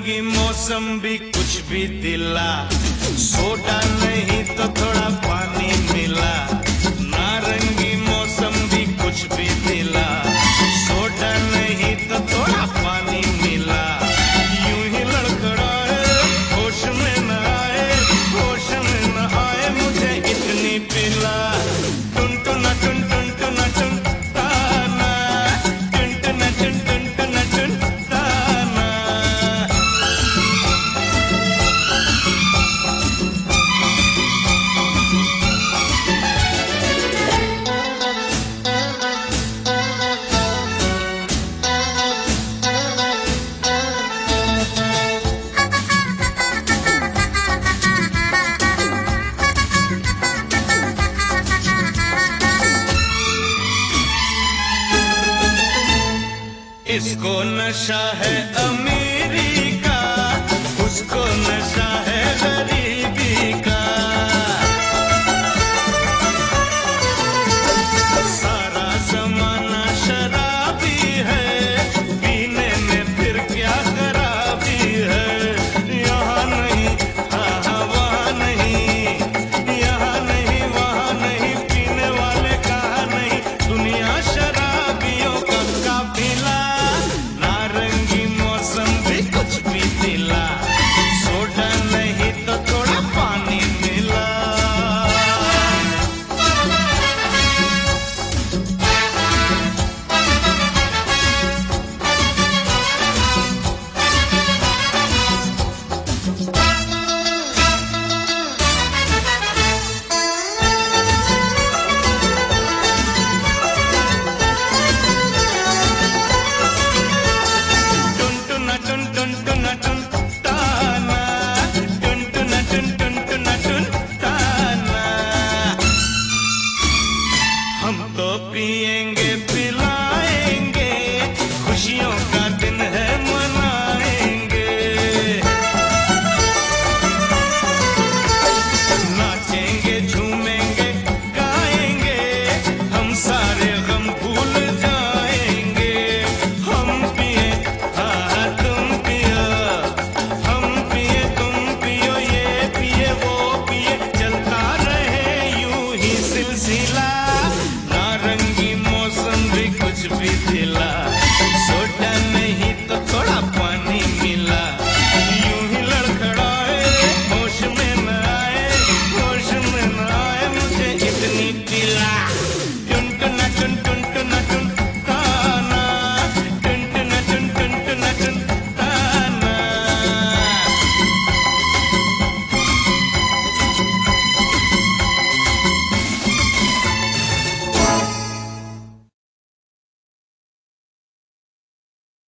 नारंगी मौसम्बी कुछ भी दिला, सोडा नहीं तो थोड़ा पानी मिला। नारंगी मौसम्बी कुछ भी दिला, सोडा नहीं तो थोड़ा पानी मिला। यूं ही लड़खड़ाए होश में न आए, होश में न आए मुझे इतनी पिला। टुन टुना टुन टुन टुना टुन ताना, टुन टुना टुन टुन टुना टुन ताना। इसको नशा है